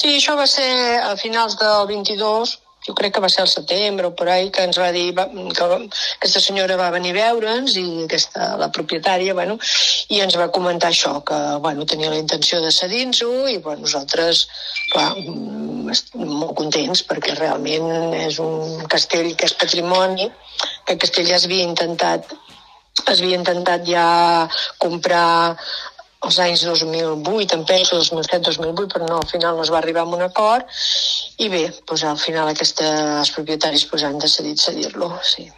Sí, això va ser a finals del 22, jo crec que va ser al setembre o per ahí, que ens va dir que aquesta senyora va venir a veure'ns i la propietària, i ens va comentar això, que tenia la intenció de cedir-nos-ho i nosaltres, clar, molt contents perquè realment és un castell que és patrimoni, que el castell ja es havia intentat ja comprar als anys 2008, em penso, 2007-2008, però no, al final no es va arribar a un acord i bé, al final els propietaris han decidit cedir-lo, sí.